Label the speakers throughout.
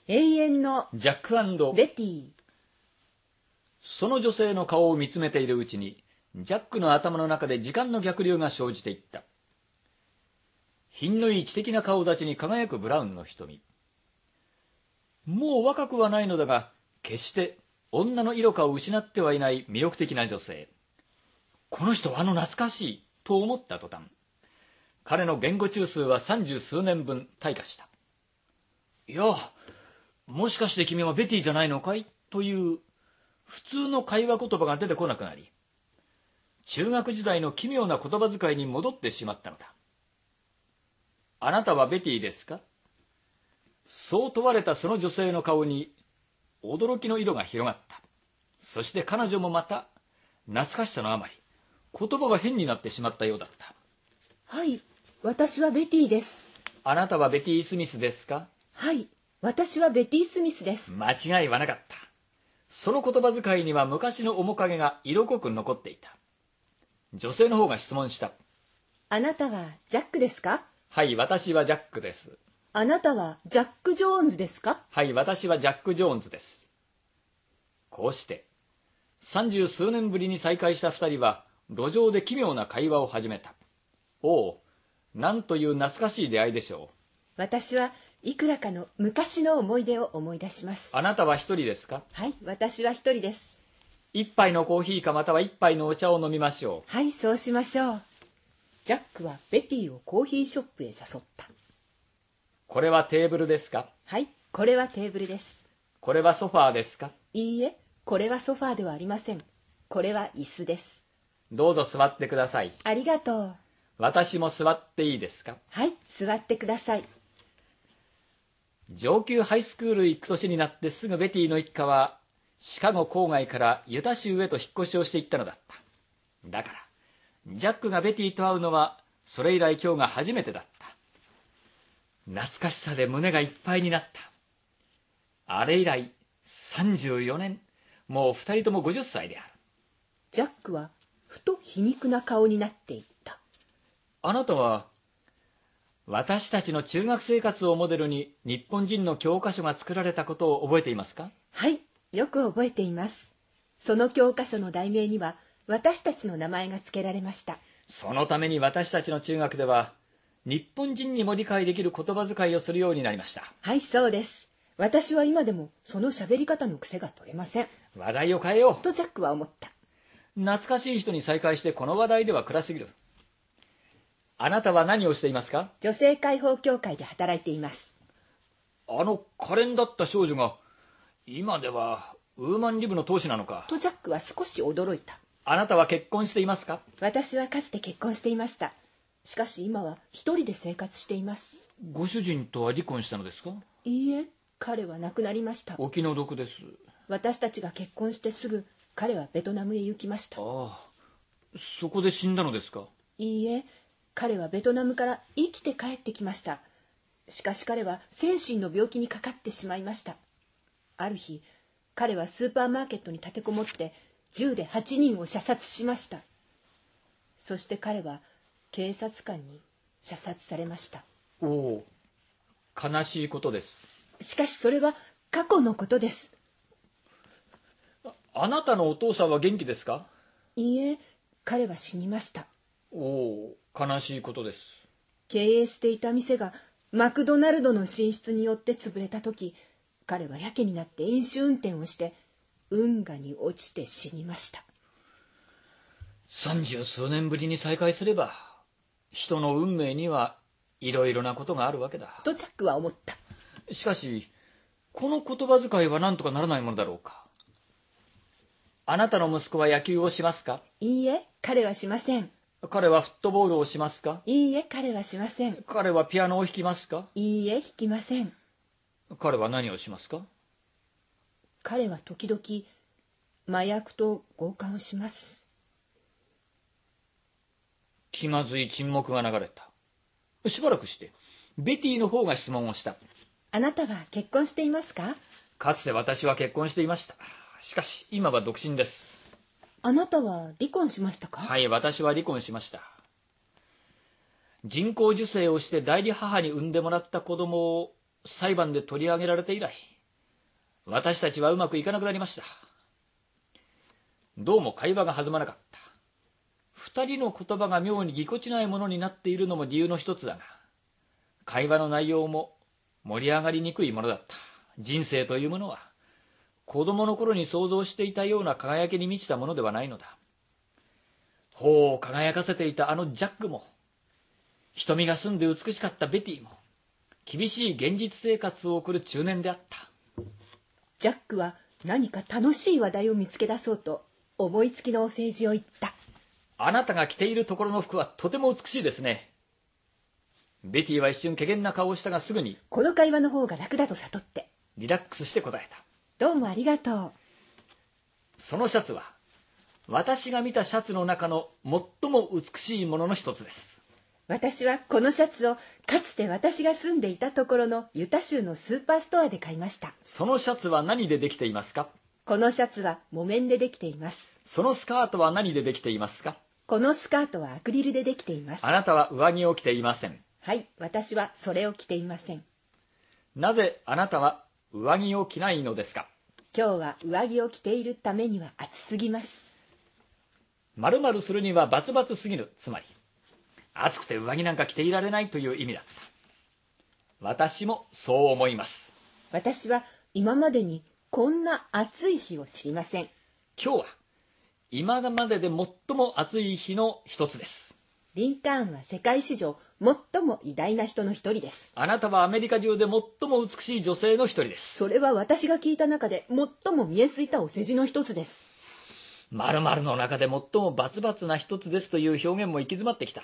Speaker 1: 永遠の
Speaker 2: ジャック&
Speaker 1: ベティ。
Speaker 2: その女性の顔を見つめているうちに、ジャックの頭の中で時間の逆流が生じていった。品のいい知的な顔立ちに輝くブラウンの瞳。もう若くはないのだが、決して女の色香を失ってはいない魅力的な女性。この人は懐かしいと思った途端、彼の言語中枢は30数年分退化した。いや、もしかして君はベティじゃないのかいという普通の会話言葉が出てこなくなり、中学時代の奇妙な言葉遣いに戻ってしまったのだ。あなたはベティですか？そう問われたその女性の顔に驚きの色が広がった。そして彼女もまた懐かしさのあまり言葉が変になってしまったようだった。
Speaker 1: はい、私はベティです。
Speaker 2: あなたはベティ・スミスですか？
Speaker 1: はい、私はベティ・スミスです。
Speaker 2: 間違いはなかった。その言葉遣いには昔の面影が色濃く残っていた。女性の方が質問した。
Speaker 1: あなたはジャックですか？
Speaker 2: はい、私はジャックです。
Speaker 1: あなたはジャック・ジョーンズですか？
Speaker 2: はい、私はジャック・ジョーンズです。こうして、30数年ぶりに再会した二人は、路上で奇妙な会話を始めた。おう、なんという懐かしい出会いでしょう。
Speaker 1: 私はいくらかの昔の思い出を思い出します。
Speaker 2: あなたは一人ですか？
Speaker 1: はい、私は一人です。
Speaker 2: 一杯のコーヒーかまたは一杯のお茶を飲みましょう。
Speaker 1: はい、そうしましょう。ジャックはベティをコーヒーショップへ誘った。
Speaker 2: これはテーブルですか？
Speaker 1: はい、これはテーブルです。
Speaker 2: これはソファーですか？
Speaker 1: いいえ、これはソファーではありません。これは椅子です。
Speaker 2: どうぞ座ってください。
Speaker 1: ありがとう。
Speaker 2: 私も座っていいですか？
Speaker 1: はい、座ってください。
Speaker 2: 上級ハイスクール行く年になってすぐベティの一家は、シカゴ郊外からユタ州へと引っ越しをしていったのだった。だから、ジャックがベティと会うのは、それ以来今日が初めてだった。懐かしさで胸がいっぱいになった。あれ以来、34年、もう二人とも50歳である。
Speaker 1: ジャックはふと皮肉な顔になっていった。
Speaker 2: あなたは、私たちの中学生活をモデルに日本人の教科書が作られたことを覚えていますか？
Speaker 1: はい、よく覚えています。その教科書の題名には私たちの名前が付けられました。
Speaker 2: そのために私たちの中学では、日本人にも理解できる言葉遣いをするようになりました。
Speaker 1: はい、そうです。私は今でもその喋り方の癖が取れません。
Speaker 2: 話題を変えよう。
Speaker 1: とジャックは思った。
Speaker 2: 懐かしい人に再会してこの話題では暗すぎる。あなたは何をしていますか？
Speaker 1: 女性解放協会で働いています。
Speaker 2: 可憐だった少女が、今ではウーマンリブの当主なのか。
Speaker 1: とジャックは少し驚いた。
Speaker 2: あなたは結婚していますか？
Speaker 1: 私はかつて結婚していました。しかし今は一人で生活しています。
Speaker 2: ご主人とは離婚したのですか？
Speaker 1: いいえ、彼は亡くなりました。
Speaker 2: お気の毒です。
Speaker 1: 私たちが結婚してすぐ、彼はベトナムへ行きました。
Speaker 2: ああ、そこで死んだのですか？
Speaker 1: いいえ、彼はベトナムから生きて帰ってきました。しかし彼は精神の病気にかかってしまいました。ある日、彼はスーパーマーケットに立てこもって銃で8人を射殺しました。そして彼は警察官に射殺されました。
Speaker 2: おお、悲しいことです。
Speaker 1: しかしそれは過去のことです。
Speaker 2: あなたのお父さんは元気ですか？
Speaker 1: いいえ、彼は死にました。
Speaker 2: おお、悲しいことです。
Speaker 1: 経営していた店がマクドナルドの進出によって潰れた時、彼はやけになって飲酒運転をして運河に落ちて死にました。
Speaker 2: 30数年ぶりに再会すれば、人の運命にはいろいろなことがあるわけだ。
Speaker 1: とジャックは思った。
Speaker 2: しかし、この言葉遣いは何とかならないものだろうか。あなたの息子は野球をしますか？
Speaker 1: いいえ、彼はしません。
Speaker 2: 彼はフットボールをしますか？
Speaker 1: いいえ、彼はしません。
Speaker 2: 彼はピアノを弾きますか？
Speaker 1: いいえ、弾きません。
Speaker 2: 彼は何をしますか？
Speaker 1: 彼は時々麻薬と強姦をします。
Speaker 2: 気まずい沈黙が流れた。しばらくして、ベティの方が質問をした。
Speaker 1: あなたは結婚していますか？
Speaker 2: かつて私は結婚していました。しかし、今は独身です。
Speaker 1: あなたは離婚しましたか？
Speaker 2: はい、私は離婚しました。人工授精をして代理母に産んでもらった子供を裁判で取り上げられて以来、 私たちはうまくいかなくなりました。どうも会話が弾まなかった。二人の言葉が妙にぎこちないものになっているのも理由の一つだが、会話の内容も盛り上がりにくいものだった。人生というものは、子供の頃に想像していたような輝きに満ちたものではないのだ。頬を輝かせていたあのジャックも、瞳が澄んで美しかったベティも、厳しい現実生活を送る中年であった。
Speaker 1: ジャックは何か楽しい話題を見つけ出そうと、思いつきのお世辞を言った。
Speaker 2: あなたが着ているところの服はとても美しいですね。ベティは一瞬怪訝な顔をしたがすぐに、
Speaker 1: この会話の方が楽だと悟って、
Speaker 2: リラックスして答えた。
Speaker 1: どうもありがとう。
Speaker 2: そのシャツは、私が見たシャツの中の最も美しいものの一つです。
Speaker 1: 私はこのシャツをかつて私が住んでいたところのユタ州のスーパーストアで買いました。
Speaker 2: そのシャツは何でできていますか？
Speaker 1: このシャツは木綿でできています。
Speaker 2: そのスカートは何でできていますか？
Speaker 1: このスカートはアクリルでできています。
Speaker 2: あなたは上着を着ていません。
Speaker 1: はい、私はそれを着ていません。
Speaker 2: なぜあなたは上着を着ないのですか？
Speaker 1: 今日は上着を着ているためには暑すぎます。
Speaker 2: 〇〇するにはバツバツすぎる。つまり、暑くて上着なんか着ていられないという意味だった。私もそう思います。
Speaker 1: 私は今までにこんな暑い日を知りません。
Speaker 2: 今日は今までで最も暑い日の一つです。
Speaker 1: リンカーンは世界史上最も偉大な人の一人です。
Speaker 2: あなたはアメリカ中で最も美しい女性の一人です。
Speaker 1: それは私が聞いた中で最も見えすいたお世辞の一つです。
Speaker 2: 〇〇の中で最もバツバツな一つですという表現も行き詰まってきた。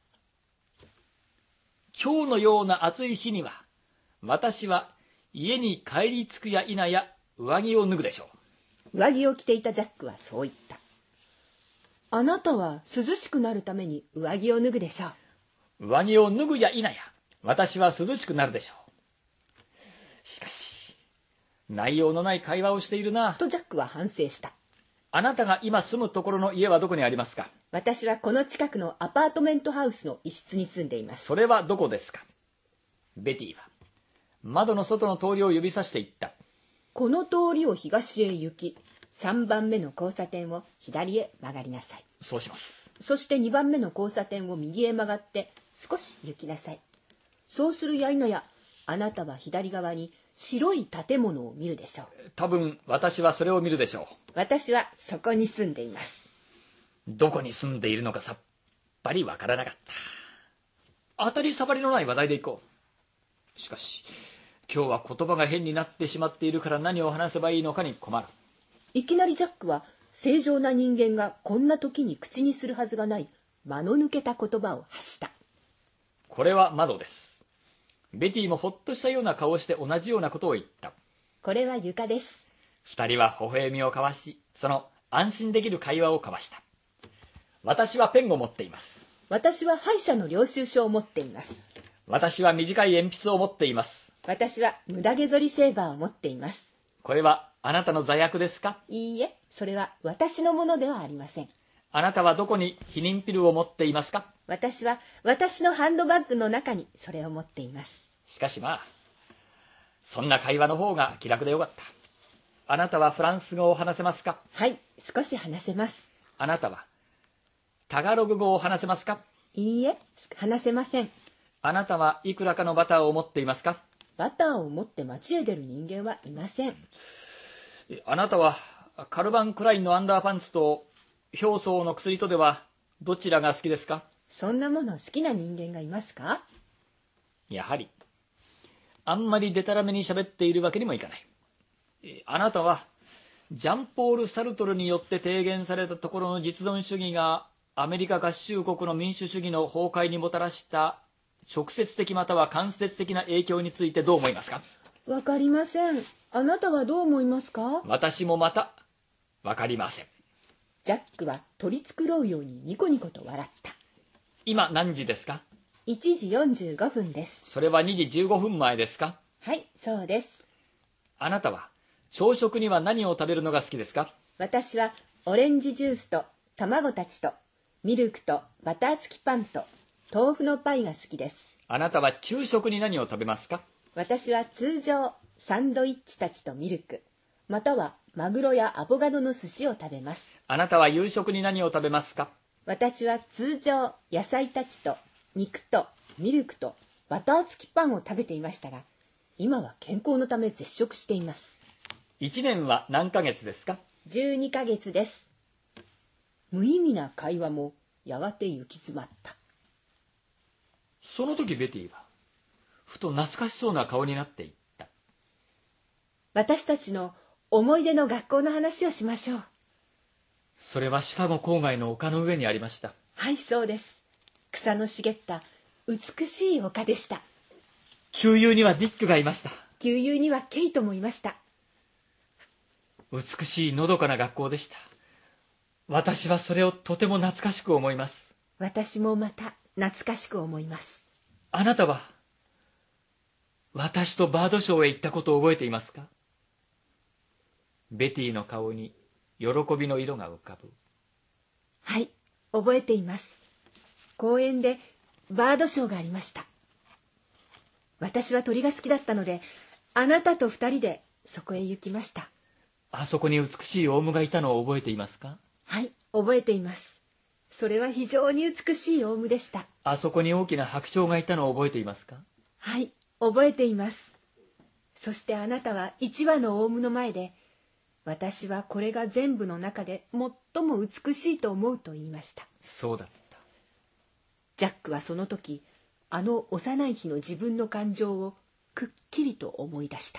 Speaker 2: 今日のような暑い日には、私は家に帰り着くや否や上着を脱ぐでしょ
Speaker 1: う。上着を着ていたジャックはそう言った。あなたは涼しくなるために上着を脱ぐでしょう。
Speaker 2: 上着を脱ぐや否や、私は涼しくなるでしょう。しかし、内容のない会話をしているな。
Speaker 1: とジャックは反省した。
Speaker 2: あなたが今住むところの家はどこにありますか？
Speaker 1: 私はこの近くのアパートメントハウスの一室に住んでいます。
Speaker 2: それはどこですか？ベティは窓の外の通りを指さしていった。
Speaker 1: この通りを東へ行き、3番目の交差点を左へ曲がりなさい。
Speaker 2: そうします。
Speaker 1: そして2番目の交差点を右へ曲がって少し行きなさい。そうするや否や、あなたは左側に白い建物を見るでしょう。
Speaker 2: 多分私はそれを見るでしょう。
Speaker 1: 私はそこに住んでいます。
Speaker 2: どこに住んでいるのかさっぱりわからなかった。当たり障りのない話題でいこう。しかし、今日は言葉が変になってしまっているから何を話せばいいのかに困る。
Speaker 1: いきなりジャックは正常な人間がこんな時に口にするはずがない間の抜けた言葉を発した。
Speaker 2: これは窓です。ベティもほっとしたような顔をして同じようなことを言った。
Speaker 1: これは床です。
Speaker 2: 二人は微笑みを交わし、その安心できる会話を交わした。私はペンを持っています。
Speaker 1: 私は歯医者の領収書を持っています。
Speaker 2: 私は短い鉛筆を持っています。
Speaker 1: 私は無駄毛剃りシェーバーを持っています。
Speaker 2: これはあなたの座薬ですか？
Speaker 1: いいえ、それは私のものではありません。
Speaker 2: あなたはどこに避妊ピルを持っていますか？
Speaker 1: 私は私のハンドバッグの中にそれを持っています。
Speaker 2: しかしまあ、そんな会話の方が気楽でよかった。あなたはフランス語を話せますか？
Speaker 1: はい、少し話せます。
Speaker 2: あなたはタガログ語を話せますか？
Speaker 1: いいえ、話せません。
Speaker 2: あなたはいくらかのバターを持っていますか？
Speaker 1: バターを持って街へ出る人間はいません。
Speaker 2: あなたはカルバン・クラインのアンダーパンツと表層の薬とではどちらが好きですか？
Speaker 1: そんなもの好きな人間がいますか？
Speaker 2: やはりあんまりデタラメに喋っているわけにもいかない。あなたはジャンポール・サルトルによって提言されたところの実存主義がアメリカ合衆国の民主主義の崩壊にもたらした直接的または間接的な影響についてどう思いますか？
Speaker 1: わかりません。あなたはどう思いますか？
Speaker 2: 私もまたわかりません。
Speaker 1: ジャックは取り繕うようにニコニコと笑った。
Speaker 2: 今何時ですか
Speaker 1: ？1時45分です。
Speaker 2: それは2時15分前ですか？
Speaker 1: はい、そうです。
Speaker 2: あなたは朝食には何を食べるのが好きですか？
Speaker 1: 私はオレンジジュースと卵たちとミルクとバター付きパンと豆腐のパイが好きです。
Speaker 2: あなたは昼食に何を食べますか？
Speaker 1: 私は通常サンドイッチたちとミルク、 またはマグロやアボカドの寿司を食べます。
Speaker 2: あなたは夕食に何を食べますか？
Speaker 1: 私は通常野菜たちと肉とミルクとバター付きパンを食べていましたが、今は健康のため絶食しています。
Speaker 2: 1年は何ヶ月ですか
Speaker 1: ？12ヶ月です。無意味な会話もやがて行き詰まった。
Speaker 2: その時ベティはふと懐かしそうな顔になっていった。
Speaker 1: 私たちの思い出の学校の話をしましょう。
Speaker 2: それはシカゴ郊外の丘の上にありました。
Speaker 1: はい、そうです。草の茂った美しい丘でした。
Speaker 2: 旧友にはディックがいました。
Speaker 1: 旧友にはケイトもいました。
Speaker 2: 美しいのどかな学校でした。私はそれをとても懐かしく思います。
Speaker 1: 私もまた懐かしく思います。
Speaker 2: あなたは私とバードショーへ行ったことを覚えていますか？ベティの顔に喜びの色が浮かぶ。
Speaker 1: はい、覚えています。公園でバードショーがありました。私は鳥が好きだったので、あなたと2人でそこへ行きました。
Speaker 2: あそこに美しいオウムがいたのを覚えていますか？
Speaker 1: はい、覚えています。それは非常に美しいオウムでした。
Speaker 2: あそこに大きな白鳥がいたのを覚えていますか？
Speaker 1: はい、覚えています。そしてあなたは1羽のオウムの前で、私はこれが全部の中で最も美しいと思うと言いました。
Speaker 2: そうだった。
Speaker 1: ジャックはその時、あの幼い日の自分の感情をくっきりと思い出した。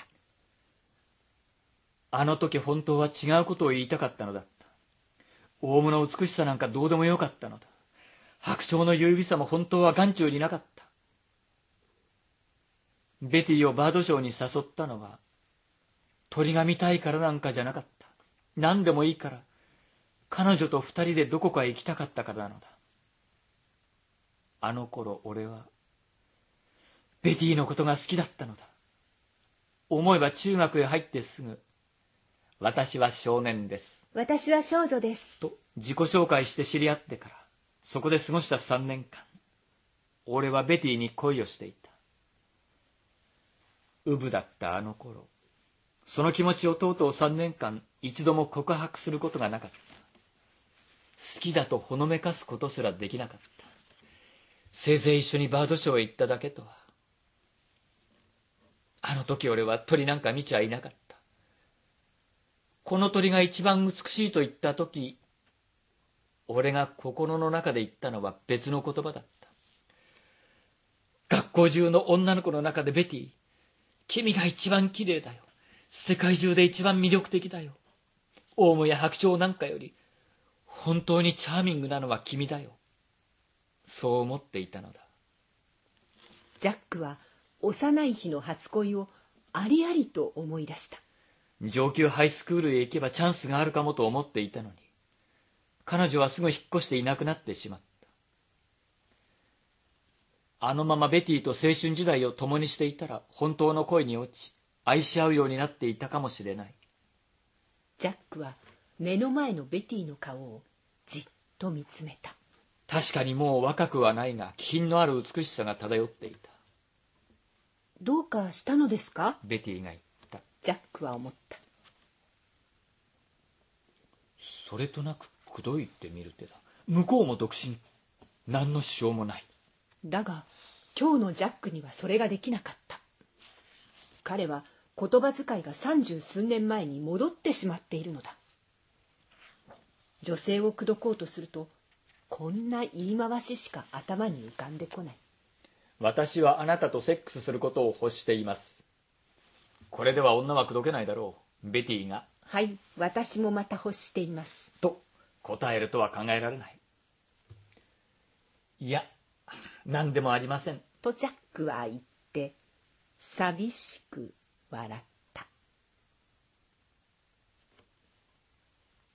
Speaker 2: あの時本当は違うことを言いたかったのだった。オウムの美しさなんかどうでもよかったのだ。白鳥の優美さも本当は眼中になかった。ベティをバードショーに誘ったのは、鳥が見たいからなんかじゃなかった。何でもいいから、彼女と2人でどこかへ行きたかったからなのだ。あの頃俺は、ベティのことが好きだったのだ。思えば中学へ入ってすぐ、私は少年です。
Speaker 1: 私は少女です。
Speaker 2: と自己紹介して知り合ってから、そこで過ごした3年間、俺はベティに恋をしていた。うぶだったあの頃、その気持ちをとうとう3年間一度も告白することがなかった。好きだとほのめかすことすらできなかった。せいぜい一緒にバードショーへ行っただけとは。あの時俺は鳥なんか見ちゃいなかった。この鳥が一番美しいと言った時、俺が心の中で言ったのは別の言葉だった。学校中の女の子の中でベティ、君が一番綺麗だよ。世界中で一番魅力的だよ。オウムや白鳥なんかより、本当にチャーミングなのは君だよ。そう思っていたのだ。
Speaker 1: ジャックは幼い日の初恋をありありと思い出した。
Speaker 2: 上級ハイスクールへ行けばチャンスがあるかもと思っていたのに、彼女はすぐ引っ越していなくなってしまった。あのままベティと青春時代を共にしていたら、本当の恋に落ち、愛し合うようになっていたかもしれない。
Speaker 1: ジャックは目の前のベティの顔をじっと見つめた。
Speaker 2: 確かにもう若くはないが、気品のある美しさが漂っていた。
Speaker 1: どうかしたのですか？
Speaker 2: ベティが言った。
Speaker 1: ジャックは思った。
Speaker 2: それとなく口説いてみる手だ。向こうも独身。何の支障もない。
Speaker 1: だが、今日のジャックにはそれができなかった。彼は言葉遣いが30数年前に戻ってしまっているのだ。女性を口説こうとすると、こんな言い回ししか頭に浮かんでこない。
Speaker 2: 私はあなたとセックスすることを欲しています。これでは女は口説けないだろう。ベティが。
Speaker 1: はい、私もまた欲しています。
Speaker 2: と答えるとは考えられない。いや、何でもありません。
Speaker 1: とジャックは言って、寂しく笑った。